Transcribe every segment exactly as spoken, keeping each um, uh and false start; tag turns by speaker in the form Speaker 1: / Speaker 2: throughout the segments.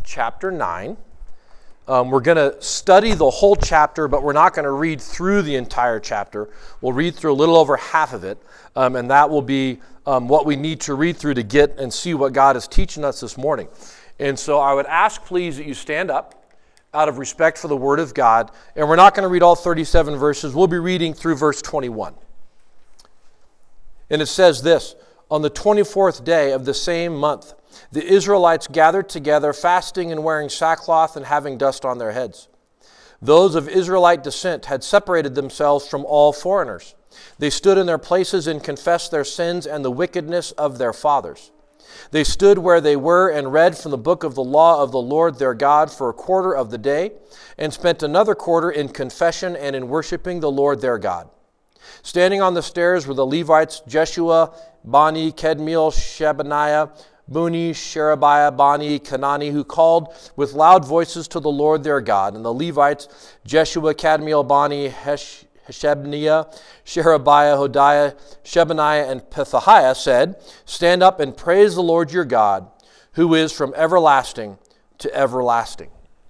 Speaker 1: chapter nine. Um, we're going to study the whole chapter, but we're not going to read through the entire chapter. We'll read through a little over half of it, um, and that will be um, what we need to read through to get and see what God is teaching us this morning. And so I would ask, please, that you stand up out of respect for the Word of God. And we're not going to read all thirty-seven verses. We'll be reading through verse twenty-one. And it says this: on the twenty-fourth day of the same month, the Israelites gathered together, fasting and wearing sackcloth and having dust on their heads. Those of Israelite descent had separated themselves from all foreigners. They stood in their places and confessed their sins and the wickedness of their fathers. They stood where they were and read from the book of the law of the Lord their God for a quarter of the day, and spent another quarter in confession and in worshiping the Lord their God. Standing on the stairs were the Levites, Jeshua, Bani, Kedmiel, Shebaniah, Buni, Sherebiah, Bani, Kanani, who called with loud voices to the Lord their God. And the Levites, Jeshua, Kadmiel, Bani, Hesh, Shebaniah, Sherebiah, Hodiah, Shebaniah, and Pethahiah said, "Stand up and praise the Lord your God, who is from everlasting to everlasting.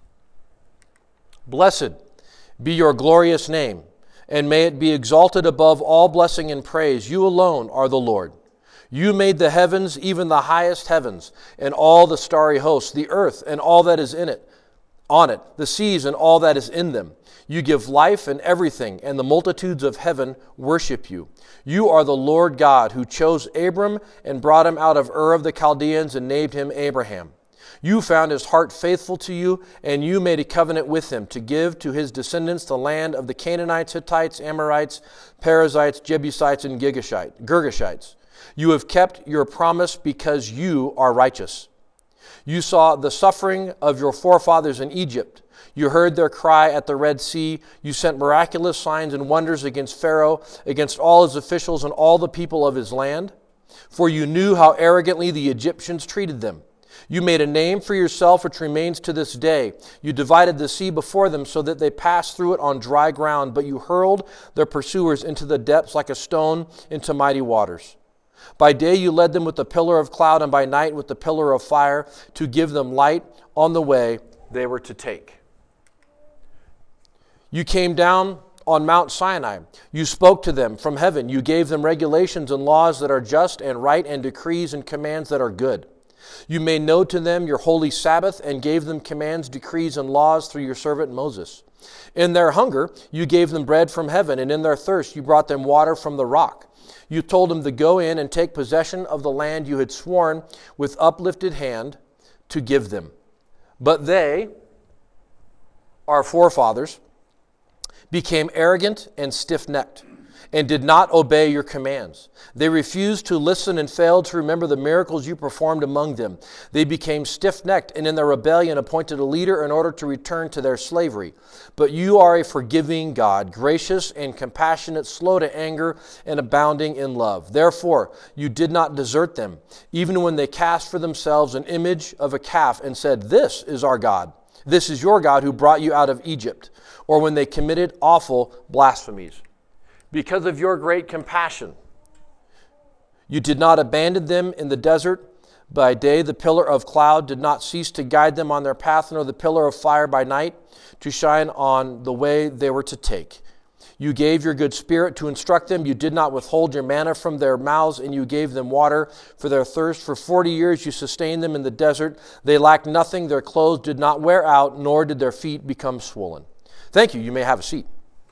Speaker 1: Blessed be your glorious name, and may it be exalted above all blessing and praise. You alone are the Lord. You made the heavens, even the highest heavens, and all the starry hosts, the earth and all that is in it, on it, the seas and all that is in them. You give life and everything, and the multitudes of heaven worship you. You are the Lord God, who chose Abram and brought him out of Ur of the Chaldeans and named him Abraham. You found his heart faithful to you, and you made a covenant with him to give to his descendants the land of the Canaanites, Hittites, Amorites, Perizzites, Jebusites, and Girgashites. You have kept your promise because you are righteous. You saw the suffering of your forefathers in Egypt. You heard their cry at the Red Sea. You sent miraculous signs and wonders against Pharaoh, against all his officials and all the people of his land. For you knew how arrogantly the Egyptians treated them. You made a name for yourself which remains to this day. You divided the sea before them so that they passed through it on dry ground, but you hurled their pursuers into the depths like a stone into mighty waters. By day you led them with the pillar of cloud, and by night with the pillar of fire, to give them light on the way they were to take. You came down on Mount Sinai. You spoke to them from heaven. You gave them regulations and laws that are just and right, and decrees and commands that are good. You made known to them your holy Sabbath, and gave them commands, decrees, and laws through your servant Moses. In their hunger you gave them bread from heaven, and in their thirst you brought them water from the rock. You told them to go in and take possession of the land you had sworn with uplifted hand to give them. But they, our forefathers, became arrogant and stiff-necked, and did not obey your commands. They refused to listen and failed to remember the miracles you performed among them. They became stiff-necked, and in their rebellion appointed a leader in order to return to their slavery. But you are a forgiving God, gracious and compassionate, slow to anger, and abounding in love. Therefore, you did not desert them, even when they cast for themselves an image of a calf and said, "This is our God. This is your God who brought you out of Egypt," or when they committed awful blasphemies. Because of your great compassion, you did not abandon them in the desert. By day the pillar of cloud did not cease to guide them on their path, nor the pillar of fire by night to shine on the way they were to take. You gave your good spirit to instruct them. You did not withhold your manna from their mouths, and you gave them water for their thirst. For forty years you sustained them in the desert. They lacked nothing. Their clothes did not wear out, nor did their feet become swollen. Thank you. You may have a seat.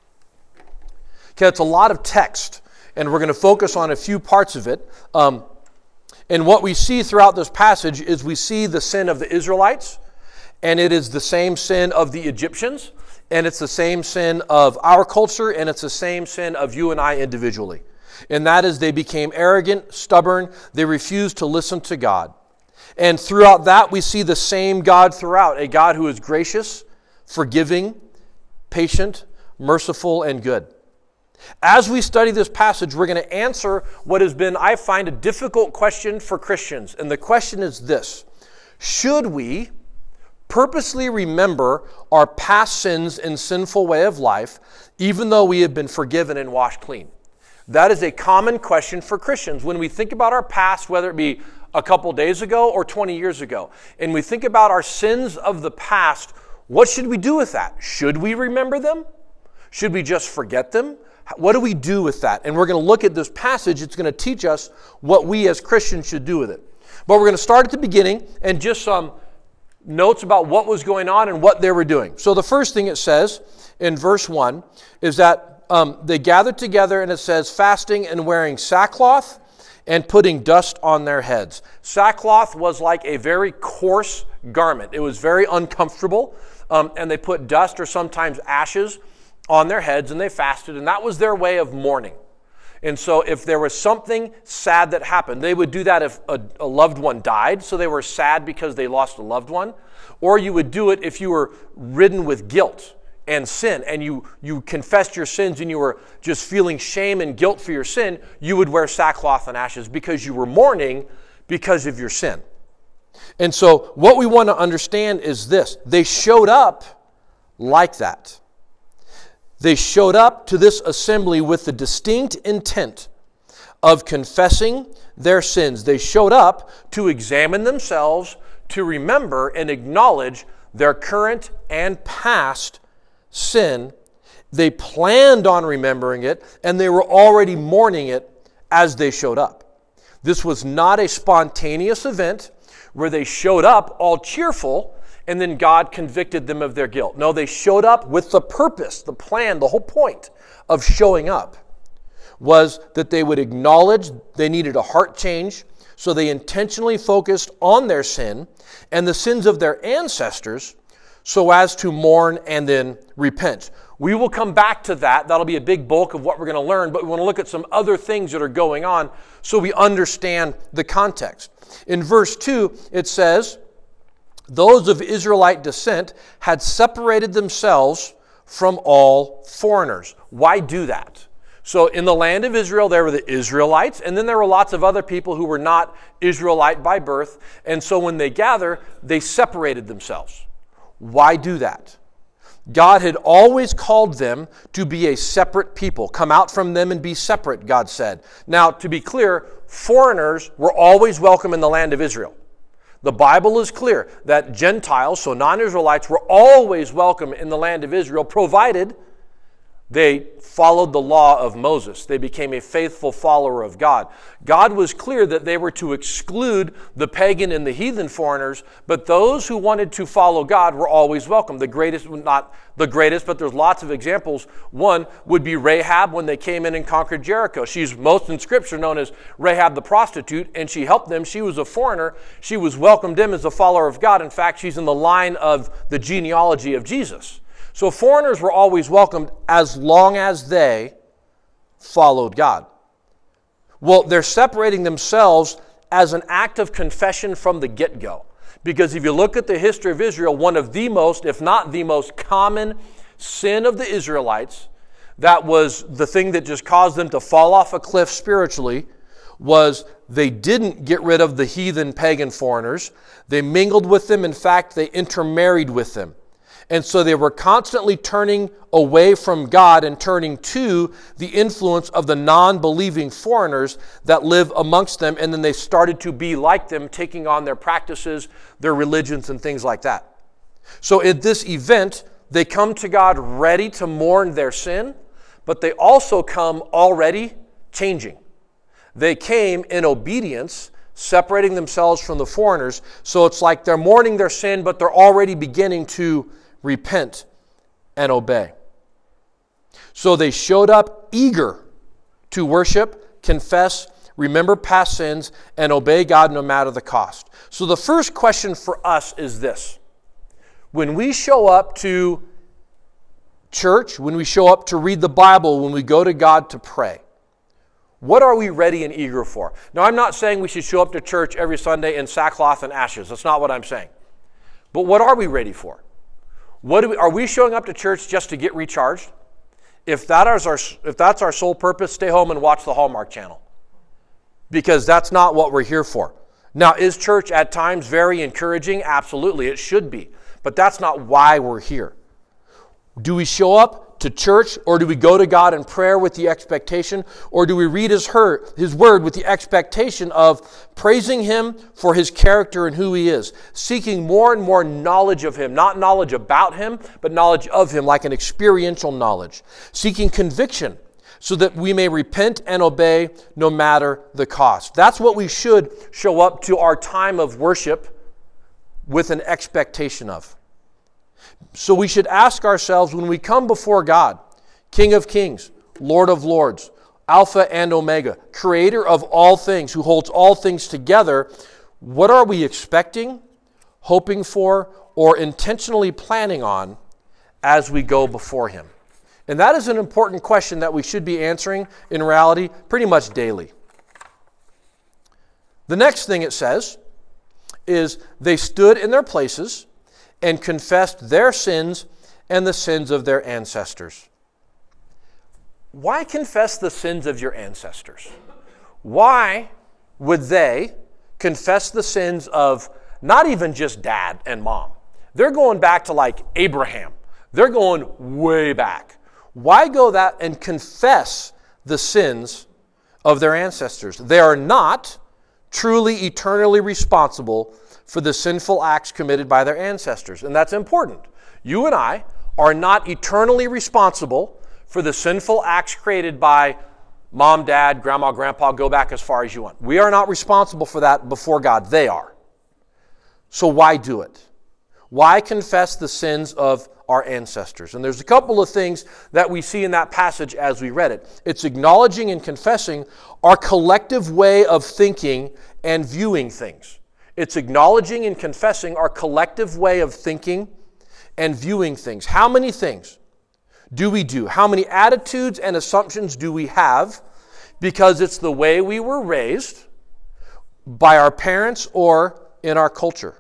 Speaker 1: Okay, it's a lot of text, and we're going to focus on a few parts of it. Um, and what we see throughout this passage is we see the sin of the Israelites, and it is the same sin of the Egyptians, and it's the same sin of our culture, and it's the same sin of you and I individually. And that is they became arrogant, stubborn, they refused to listen to God. And throughout that, we see the same God throughout, a God who is gracious, forgiving, patient, merciful, and good. As we study this passage, we're going to answer what has been, I find, a difficult question for Christians. And the question is this: should we purposely remember our past sins and sinful way of life, even though we have been forgiven and washed clean? That is a common question for Christians. When we think about our past, whether it be a couple days ago or twenty years ago, and we think about our sins of the past, what should we do with that? Should we remember them? Should we just forget them? What do we do with that? And we're going to look at this passage. It's going to teach us what we as Christians should do with it. But we're going to start at the beginning and just some notes about what was going on and what they were doing. So the first thing it says in verse one is that um, they gathered together, and it says fasting and wearing sackcloth and putting dust on their heads. Sackcloth was like a very coarse garment. It was very uncomfortable, um, and they put dust or sometimes ashes on their heads, and they fasted, and that was their way of mourning. And so if there was something sad that happened, they would do that if a, a loved one died, so they were sad because they lost a loved one, or you would do it if you were ridden with guilt and sin, and you, you confessed your sins and you were just feeling shame and guilt for your sin, you would wear sackcloth and ashes because you were mourning because of your sin. And so what we want to understand is this. They showed up like that. They showed up to this assembly with the distinct intent of confessing their sins. They showed up to examine themselves, to remember and acknowledge their current and past sin. They planned on remembering it, and they were already mourning it as they showed up. This was not a spontaneous event where they showed up all cheerful and then God convicted them of their guilt. No, they showed up with the purpose, the plan, the whole point of showing up was that they would acknowledge they needed a heart change, so they intentionally focused on their sin and the sins of their ancestors so as to mourn and then repent. We will come back to that. That'll be a big bulk of what we're going to learn, but we want to look at some other things that are going on so we understand the context. In verse two, it says, those of Israelite descent had separated themselves from all foreigners. Why do that? So in the land of Israel, there were the Israelites, and then there were lots of other people who were not Israelite by birth. And so when they gather, they separated themselves. Why do that? God had always called them to be a separate people. Come out from them and be separate, God said. Now, to be clear, foreigners were always welcome in the land of Israel. The Bible is clear that Gentiles, so non-Israelites, were always welcome in the land of Israel, provided they followed the law of Moses. They became a faithful follower of God. God was clear that they were to exclude the pagan and the heathen foreigners, but those who wanted to follow God were always welcome. The greatest, not the greatest, but there's lots of examples. One would be Rahab when they came in and conquered Jericho. She's most in Scripture known as Rahab the prostitute, and she helped them. She was a foreigner. She was welcomed in as a follower of God. In fact, she's in the line of the genealogy of Jesus. So foreigners were always welcomed as long as they followed God. Well, they're separating themselves as an act of confession from the get-go. Because if you look at the history of Israel, one of the most, if not the most common sin of the Israelites, that was the thing that just caused them to fall off a cliff spiritually, was they didn't get rid of the heathen pagan foreigners. They mingled with them. In fact, they intermarried with them. And so they were constantly turning away from God and turning to the influence of the non-believing foreigners that live amongst them. And then they started to be like them, taking on their practices, their religions, and things like that. So at this event, they come to God ready to mourn their sin, but they also come already changing. They came in obedience, separating themselves from the foreigners. So it's like they're mourning their sin, but they're already beginning to repent and obey. So they showed up eager to worship, confess, remember past sins, and obey God no matter the cost. So the first question for us is this. When we show up to church, when we show up to read the Bible, when we go to God to pray, what are we ready and eager for? Now, I'm not saying we should show up to church every Sunday in sackcloth and ashes. That's not what I'm saying. But what are we ready for? What do we, are we showing up to church just to get recharged? If that is our, if that's our sole purpose, stay home and watch the Hallmark Channel. Because that's not what we're here for. Now, is church at times very encouraging? Absolutely, it should be. But that's not why we're here. Do we show up to church, or do we go to God in prayer with the expectation, or do we read His, her, his Word with the expectation of praising Him for His character and who He is, seeking more and more knowledge of Him, not knowledge about Him, but knowledge of Him, like an experiential knowledge, seeking conviction so that we may repent and obey no matter the cost. That's what we should show up to our time of worship with an expectation of. So we should ask ourselves when we come before God, King of Kings, Lord of Lords, Alpha and Omega, Creator of all things, who holds all things together, what are we expecting, hoping for, or intentionally planning on as we go before Him? And that is an important question that we should be answering in reality pretty much daily. The next thing it says is they stood in their places and confessed their sins and the sins of their ancestors. Why confess the sins of your ancestors? Why would they confess the sins of not even just dad and mom? They're going back to like Abraham. They're going way back. Why go that and confess the sins of their ancestors? They are not truly eternally responsible for the sinful acts committed by their ancestors. And that's important. You and I are not eternally responsible for the sinful acts created by mom, dad, grandma, grandpa, go back as far as you want. We are not responsible for that before God. They are. So why do it? Why confess the sins of our ancestors? And there's a couple of things that we see in that passage as we read it. It's acknowledging and confessing our collective way of thinking and viewing things. It's acknowledging and confessing our collective way of thinking and viewing things. How many things do we do? How many attitudes and assumptions do we have because it's the way we were raised by our parents or in our culture?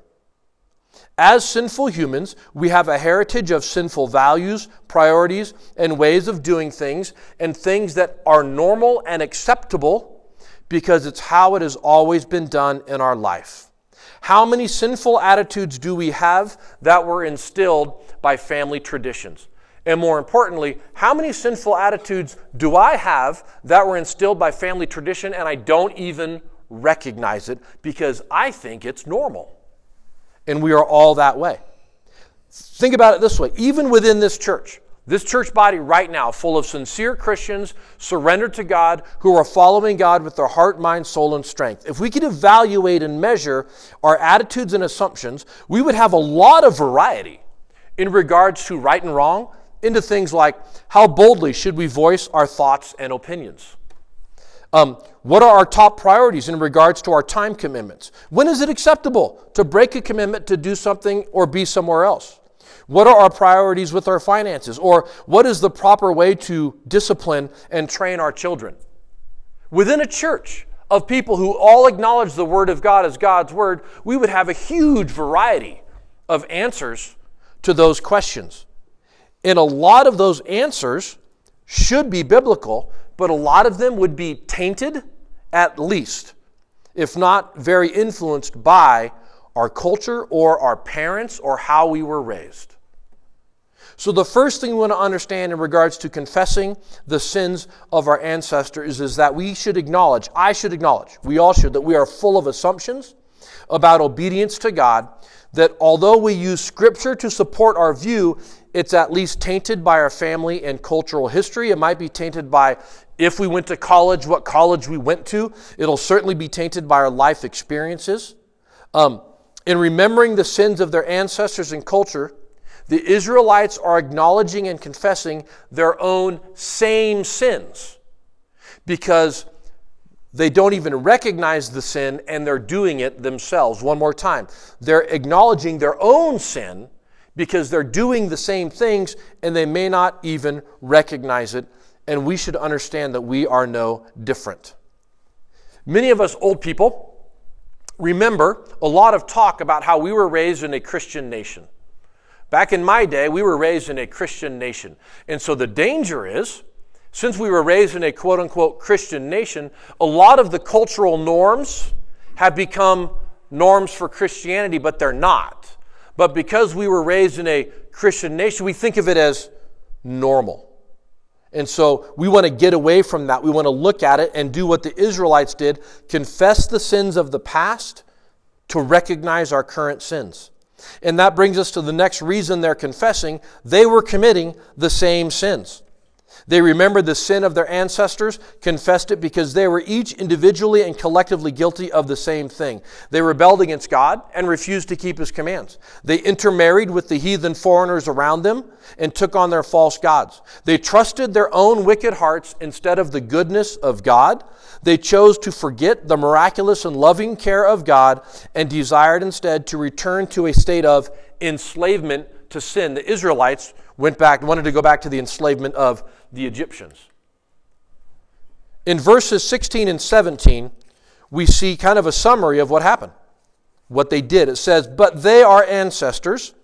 Speaker 1: As sinful humans, we have a heritage of sinful values, priorities, and ways of doing things, and things that are normal and acceptable because it's how it has always been done in our life. How many sinful attitudes do we have that were instilled by family traditions? And more importantly, how many sinful attitudes do I have that were instilled by family tradition and I don't even recognize it because I think it's normal? And we are all that way. Think about it this way. Even within this church, this church body right now, full of sincere Christians, surrendered to God, who are following God with their heart, mind, soul, and strength. If we could evaluate and measure our attitudes and assumptions, we would have a lot of variety in regards to right and wrong, into things like how boldly should we voice our thoughts and opinions? Um, what are our top priorities in regards to our time commitments? When is it acceptable to break a commitment to do something or be somewhere else? What are our priorities with our finances? Or what is the proper way to discipline and train our children? Within a church of people who all acknowledge the Word of God as God's Word, we would have a huge variety of answers to those questions. And a lot of those answers should be biblical, but a lot of them would be tainted at least, if not very influenced by our culture or our parents or how we were raised. So the first thing we want to understand in regards to confessing the sins of our ancestors is that we should acknowledge, I should acknowledge, we all should, that we are full of assumptions about obedience to God, that although we use Scripture to support our view, it's at least tainted by our family and cultural history. It might be tainted by if we went to college, what college we went to. It'll certainly be tainted by our life experiences. Um, in remembering the sins of their ancestors and culture, the Israelites are acknowledging and confessing their own same sins because they don't even recognize the sin and they're doing it themselves. One more time. They're acknowledging their own sin because they're doing the same things and they may not even recognize it. And we should understand that we are no different. Many of us old people remember a lot of talk about how we were raised in a Christian nation. Back in my day, we were raised in a Christian nation. And so the danger is, since we were raised in a quote-unquote Christian nation, a lot of the cultural norms have become norms for Christianity, but they're not. But because we were raised in a Christian nation, we think of it as normal. And so we want to get away from that. We want to look at it and do what the Israelites did, confess the sins of the past to recognize our current sins. And that brings us to the next reason they're confessing. They were committing the same sins. They remembered the sin of their ancestors, confessed it because they were each individually and collectively guilty of the same thing. They rebelled against God and refused to keep His commands. They intermarried with the heathen foreigners around them and took on their false gods. They trusted their own wicked hearts instead of the goodness of God. They chose to forget the miraculous and loving care of God and desired instead to return to a state of enslavement to sin. The Israelites went back, wanted to go back to the enslavement of the Egyptians. In verses sixteen and seventeen, we see kind of a summary of what happened, what they did. It says, "But they, our ancestors,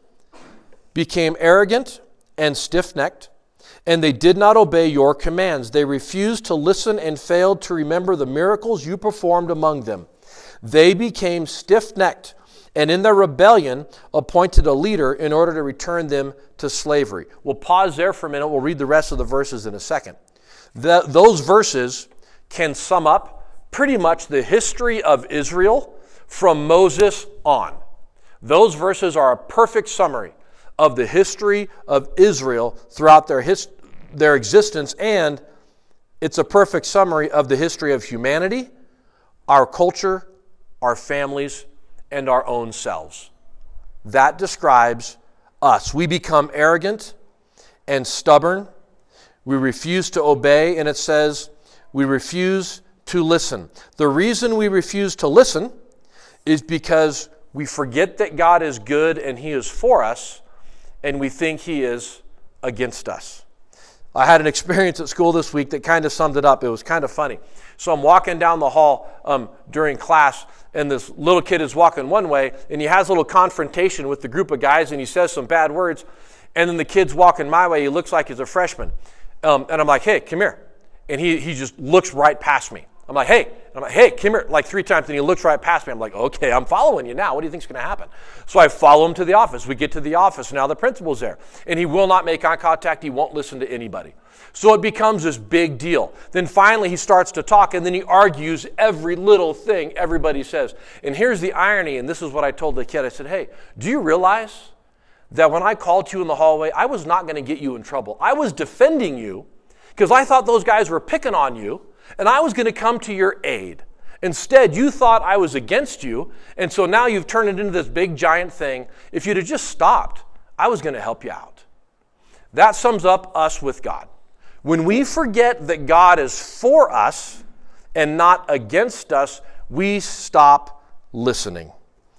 Speaker 1: became arrogant and stiff-necked, and they did not obey your commands. They refused to listen and failed to remember the miracles you performed among them. They became stiff-necked, and in their rebellion appointed a leader in order to return them to slavery." We'll pause there for a minute. We'll read the rest of the verses in a second. The, those verses can sum up pretty much the history of Israel from Moses on. Those verses are a perfect summary of the history of Israel throughout their, his, their existence, and it's a perfect summary of the history of humanity, our culture, our families, and our own selves. That describes us. We become arrogant and stubborn. We refuse to obey, and it says we refuse to listen. The reason we refuse to listen is because we forget that God is good and He is for us, and we think He is against us. I had an experience at school this week that kind of summed it up. It was kind of funny. So I'm walking down the hall um, during class, and this little kid is walking one way, and he has a little confrontation with the group of guys, and he says some bad words, and then the kid's walking my way. He looks like he's a freshman. Um, and I'm like, "Hey, come here." And he, he just looks right past me. I'm like, "Hey." And I'm like, "Hey, come here," like three times, and he looks right past me. I'm like, "Okay, I'm following you now. What do you think's going to happen?" So I follow him to the office. We get to the office. Now the principal's there, and he will not make eye contact. He won't listen to anybody. So it becomes this big deal. Then finally he starts to talk, and then he argues every little thing everybody says. And here's the irony, and this is what I told the kid. I said, "Hey, do you realize that when I called you in the hallway, I was not going to get you in trouble. I was defending you because I thought those guys were picking on you, and I was going to come to your aid. Instead, you thought I was against you, and so now you've turned it into this big giant thing. If you'd have just stopped, I was going to help you out." That sums up us with God. When we forget that God is for us and not against us, we stop listening.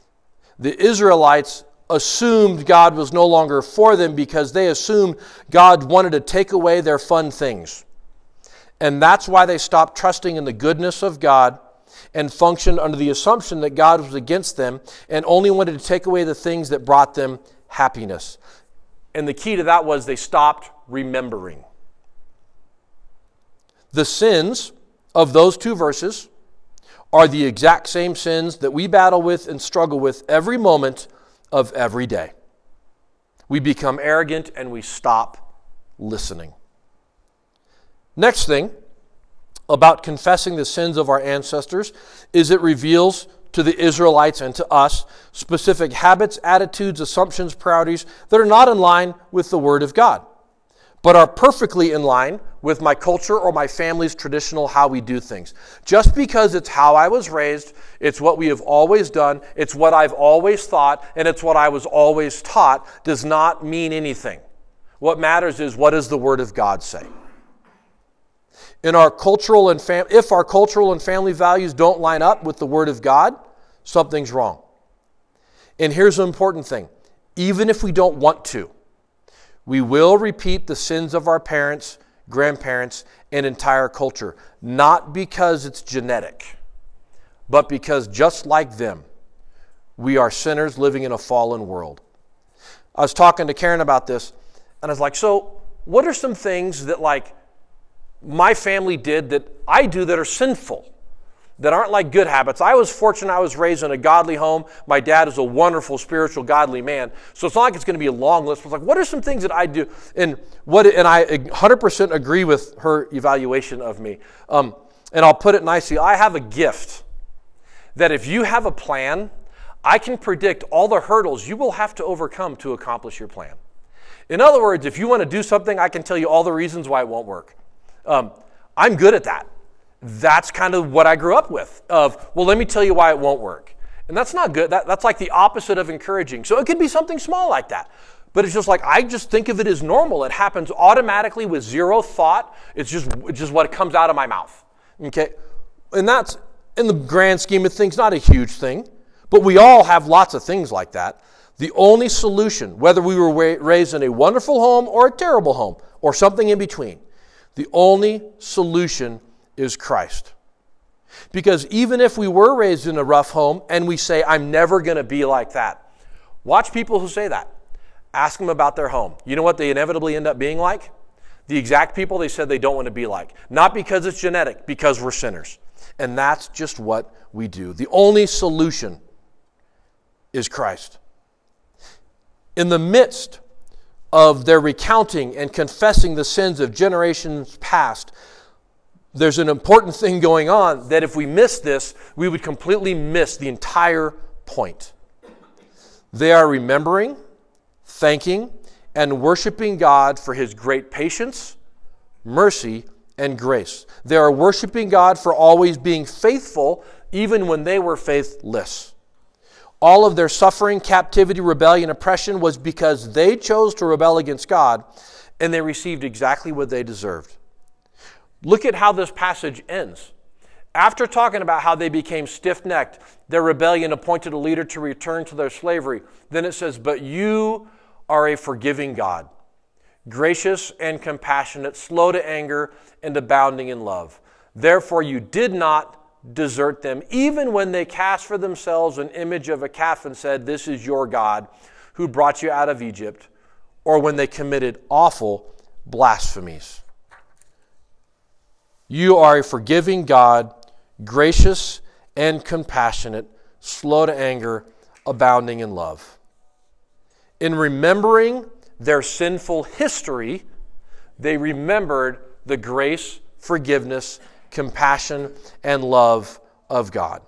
Speaker 1: The Israelites assumed God was no longer for them because they assumed God wanted to take away their fun things. And that's why they stopped trusting in the goodness of God and functioned under the assumption that God was against them and only wanted to take away the things that brought them happiness. And the key to that was they stopped remembering. The sins of those two verses are the exact same sins that we battle with and struggle with every moment of every day. We become arrogant and we stop listening. Next thing about confessing the sins of our ancestors is it reveals to the Israelites and to us specific habits, attitudes, assumptions, priorities that are not in line with the Word of God, but are perfectly in line with my culture or my family's traditional how we do things. Just because it's how I was raised, it's what we have always done, it's what I've always thought, and it's what I was always taught, does not mean anything. What matters is, what does the Word of God say? In our cultural and fam- if our cultural and family values don't line up with the Word of God, something's wrong. And here's an important thing. Even if we don't want to, we will repeat the sins of our parents, grandparents, and entire culture. Not because it's genetic, but because just like them, we are sinners living in a fallen world. I was talking to Karen about this, and I was like, so what are some things that like my family did that I do that are sinful? that aren't like good habits. I was fortunate I was raised in a godly home. My dad is a wonderful, spiritual, godly man. So it's not like it's going to be a long list. It's like, what are some things that I do? And what? And I one hundred percent agree with her evaluation of me. Um, and I'll put it nicely. I have a gift that if you have a plan, I can predict all the hurdles you will have to overcome to accomplish your plan. In other words, if you want to do something, I can tell you all the reasons why it won't work. Um, I'm good at that. That's kind of what I grew up with, of, well, let me tell you why it won't work. And that's not good. That, that's like the opposite of encouraging. So it could be something small like that. But it's just like, I just think of it as normal. It happens automatically with zero thought. It's just, it's just what comes out of my mouth. Okay? And that's, in the grand scheme of things, not a huge thing. But we all have lots of things like that. The only solution, whether we were raised in a wonderful home or a terrible home or something in between, the only solution is Christ. Because even if we were raised in a rough home and we say, I'm never going to be like that, watch people who say that. Ask them about their home. You know what they inevitably end up being like? The exact people they said they don't want to be like. Not because it's genetic, because we're sinners. And that's just what we do. The only solution is Christ. In the midst of their recounting and confessing the sins of generations past, there's an important thing going on that if we miss this, we would completely miss the entire point. They are remembering, thanking, and worshiping God for His great patience, mercy, and grace. They are worshiping God for always being faithful, even when they were faithless. All of their suffering, captivity, rebellion, oppression was because they chose to rebel against God, and they received exactly what they deserved. Look at how this passage ends. After talking about how they became stiff-necked, their rebellion appointed a leader to return to their slavery, then it says, but you are a forgiving God, gracious and compassionate, slow to anger, and abounding in love. Therefore you did not desert them, even when they cast for themselves an image of a calf and said, this is your God who brought you out of Egypt, or when they committed awful blasphemies. You are a forgiving God, gracious and compassionate, slow to anger, abounding in love. In remembering their sinful history, they remembered the grace, forgiveness, compassion, and love of God.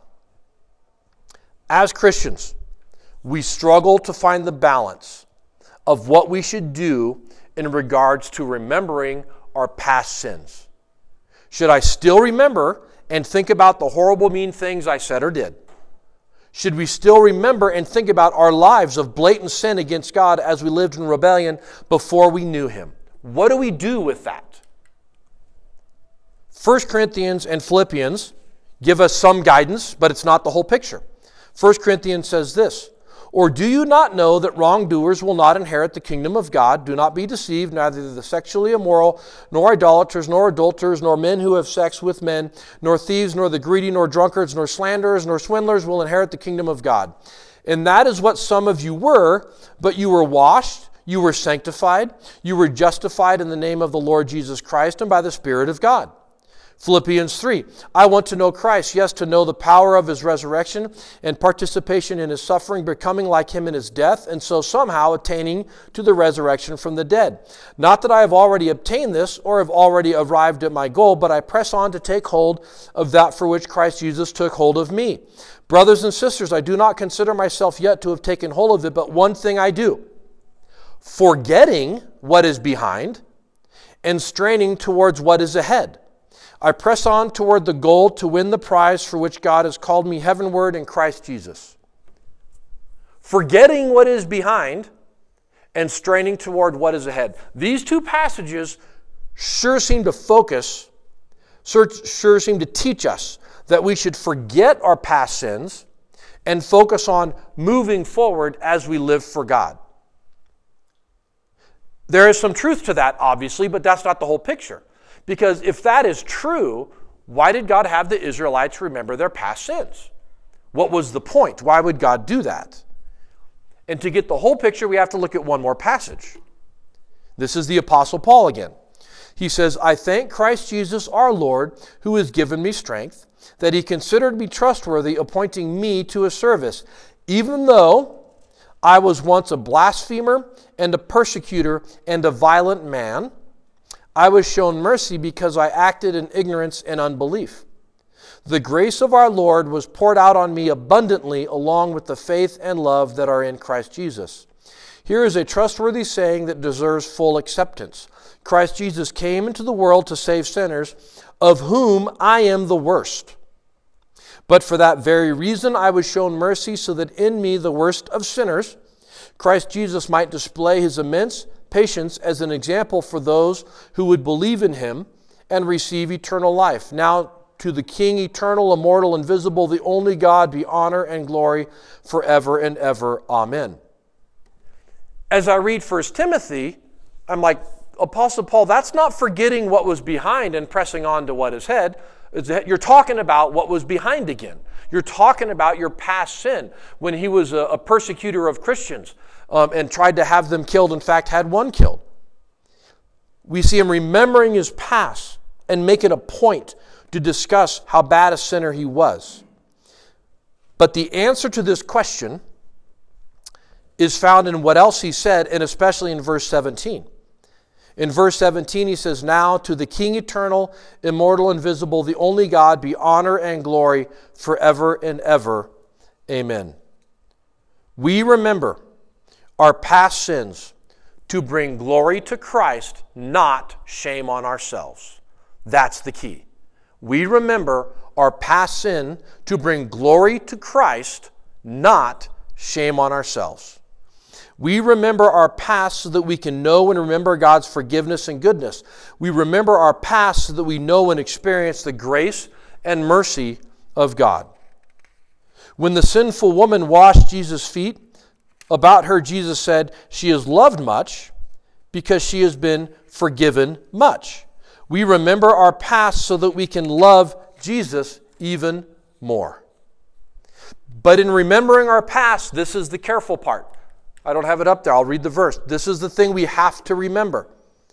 Speaker 1: As Christians, we struggle to find the balance of what we should do in regards to remembering our past sins. Should I still remember and think about the horrible, mean things I said or did? Should we still remember and think about our lives of blatant sin against God as we lived in rebellion before we knew Him? What do we do with that? First Corinthians and Philippians give us some guidance, but it's not the whole picture. First Corinthians says this, or do you not know that wrongdoers will not inherit the kingdom of God? Do not be deceived, neither the sexually immoral, nor idolaters, nor adulterers, nor men who have sex with men, nor thieves, nor the greedy, nor drunkards, nor slanderers, nor swindlers will inherit the kingdom of God. And that is what some of you were, but you were washed, you were sanctified, you were justified in the name of the Lord Jesus Christ and by the Spirit of God. Philippians three, I want to know Christ, yes, to know the power of His resurrection and participation in His suffering, becoming like Him in His death, and so somehow attaining to the resurrection from the dead. Not that I have already obtained this or have already arrived at my goal, but I press on to take hold of that for which Christ Jesus took hold of me. Brothers and sisters, I do not consider myself yet to have taken hold of it, but one thing I do, forgetting what is behind and straining towards what is ahead. I press on toward the goal to win the prize for which God has called me heavenward in Christ Jesus. Forgetting what is behind and straining toward what is ahead. These two passages sure seem to focus, sure, sure seem to teach us that we should forget our past sins and focus on moving forward as we live for God. There is some truth to that, obviously, but that's not the whole picture. Because if that is true, why did God have the Israelites remember their past sins? What was the point? Why would God do that? And to get the whole picture, we have to look at one more passage. This is the Apostle Paul again. He says, I thank Christ Jesus our Lord, who has given me strength, that he considered me trustworthy, appointing me to his service, even though I was once a blasphemer and a persecutor and a violent man. I was shown mercy because I acted in ignorance and unbelief. The grace of our Lord was poured out on me abundantly, along with the faith and love that are in Christ Jesus. Here is a trustworthy saying that deserves full acceptance. Christ Jesus came into the world to save sinners, of whom I am the worst. But for that very reason I was shown mercy, so that in me, the worst of sinners, Christ Jesus might display his immense patience as an example for those who would believe in him and receive eternal life. Now to the King, eternal, immortal, invisible, the only God, be honor and glory forever and ever. Amen. As I read First Timothy, I'm like, Apostle Paul, that's not forgetting what was behind and pressing on to what is ahead. You're talking about what was behind again. You're talking about your past sin when he was a, a persecutor of Christians um, and tried to have them killed, in fact, had one killed. We see him remembering his past and make it a point to discuss how bad a sinner he was. But the answer to this question is found in what else he said, and especially in verse seventeen. In verse seventeen, he says, now to the King eternal, immortal, invisible, the only God, be honor and glory forever and ever. Amen. We remember our past sins to bring glory to Christ, not shame on ourselves. That's the key. We remember our past sin to bring glory to Christ, not shame on ourselves. We remember our past so that we can know and remember God's forgiveness and goodness. We remember our past so that we know and experience the grace and mercy of God. When the sinful woman washed Jesus' feet, about her Jesus said, she is loved much because she has been forgiven much. We remember our past so that we can love Jesus even more. But in remembering our past, this is the careful part. I don't have it up there. I'll read the verse. This is the thing we have to remember.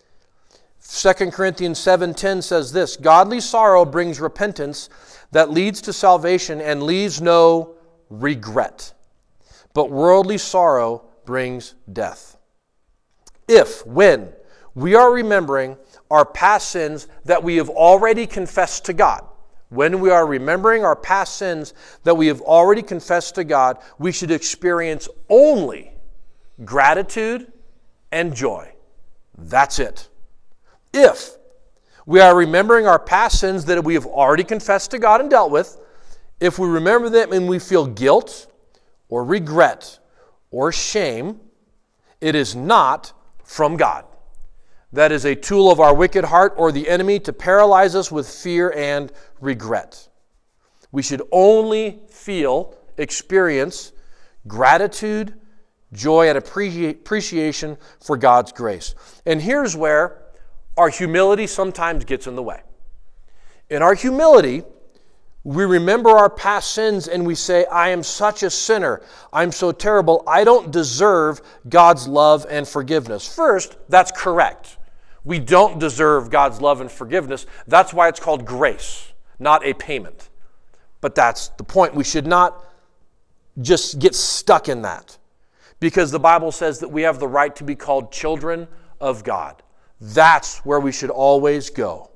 Speaker 1: Second Corinthians seven ten says this, godly sorrow brings repentance that leads to salvation and leaves no regret. But worldly sorrow brings death. If, when, we are remembering our past sins that we have already confessed to God, when we are remembering our past sins that we have already confessed to God, we should experience only gratitude and joy. That's it. If we are remembering our past sins that we have already confessed to God and dealt with, if we remember them and we feel guilt or regret or shame, it is not from God. That is a tool of our wicked heart or the enemy to paralyze us with fear and regret. We should only feel, experience gratitude, joy, and appreciation for God's grace. And here's where our humility sometimes gets in the way. In our humility, we remember our past sins and we say, I am such a sinner. I'm so terrible. I don't deserve God's love and forgiveness. First, that's correct. We don't deserve God's love and forgiveness. That's why it's called grace, not a payment. But that's the point. We should not just get stuck in that, because the Bible says that we have the right to be called children of God. That's where we should always go.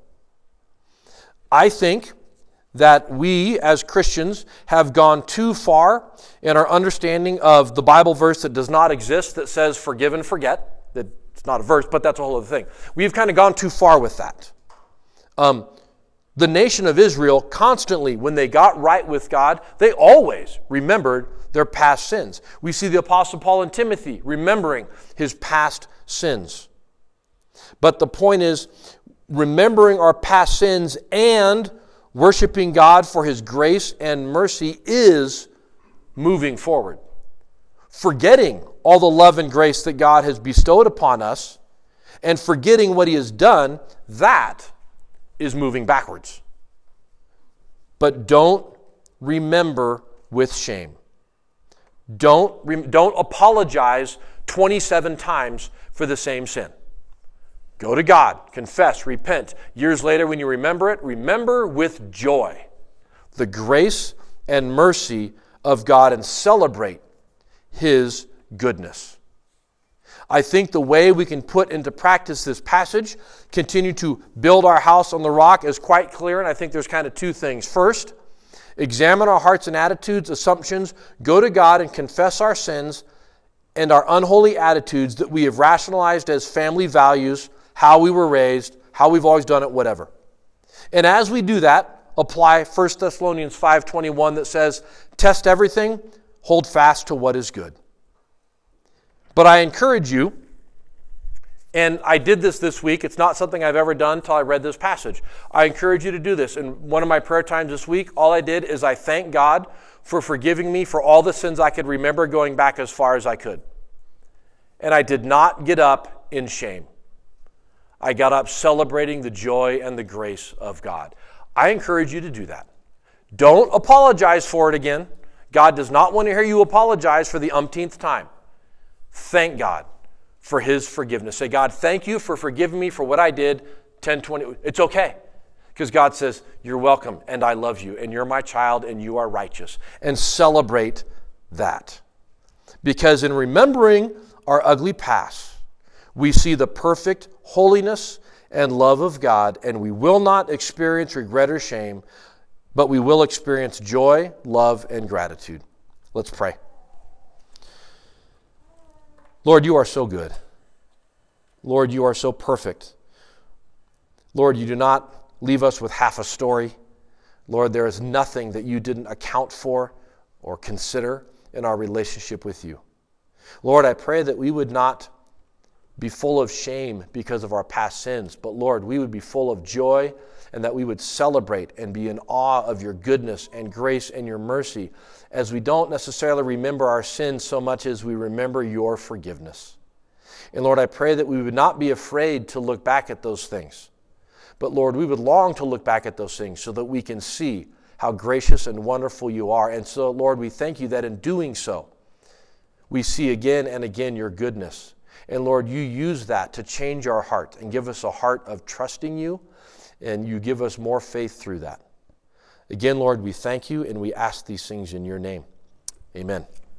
Speaker 1: I think that we as Christians have gone too far in our understanding of the Bible verse that does not exist that says forgive and forget. That it's not a verse, but that's a whole other thing. We've kind of gone too far with that. Um, the nation of Israel constantly, when they got right with God, they always remembered their past sins. We see the Apostle Paul and Timothy remembering his past sins. But the point is, remembering our past sins and worshiping God for his grace and mercy is moving forward. Forgetting all the love and grace that God has bestowed upon us and forgetting what he has done, that is moving backwards. But don't remember with shame. Don't, don't apologize twenty-seven times for the same sin. Go to God, confess, repent. Years later when you remember it, remember with joy. the grace and mercy of God and celebrate His goodness. I think the way we can put into practice this passage, continue to build our house on the rock, is quite clear, and I think there's kind of two things. First, examine our hearts and attitudes, assumptions, go to God and confess our sins and our unholy attitudes that we have rationalized as family values, how we were raised, how we've always done it, whatever. And as we do that, apply First Thessalonians five twenty-one that says, test everything, hold fast to what is good. But I encourage you, and I did this this week. It's not something I've ever done until I read this passage. I encourage you to do this. In one of my prayer times this week, all I did is I thanked God for forgiving me for all the sins I could remember going back as far as I could. And I did not get up in shame. I got up celebrating the joy and the grace of God. I encourage you to do that. Don't apologize for it again. God does not want to hear you apologize for the umpteenth time. Thank God for His forgiveness. Say, God, thank you for forgiving me for what I did ten, twenty. It's okay. Because God says, you're welcome and I love you and you're my child and you are righteous. And celebrate that. Because in remembering our ugly past, we see the perfect holiness and love of God, and we will not experience regret or shame, but we will experience joy, love, and gratitude. Let's pray. Lord, you are so good. Lord, you are so perfect. Lord, you do not leave us with half a story. Lord, there is nothing that you didn't account for or consider in our relationship with you. Lord, I pray that we would not be full of shame because of our past sins, but Lord, we would be full of joy and that we would celebrate and be in awe of your goodness and grace and your mercy as we don't necessarily remember our sins so much as we remember your forgiveness. And Lord, I pray that we would not be afraid to look back at those things, but Lord, we would long to look back at those things so that we can see how gracious and wonderful you are. And so, Lord, we thank you that in doing so, we see again and again your goodness. And Lord, you use that to change our heart and give us a heart of trusting you, and you give us more faith through that. Again, Lord, we thank you and we ask these things in your name. Amen.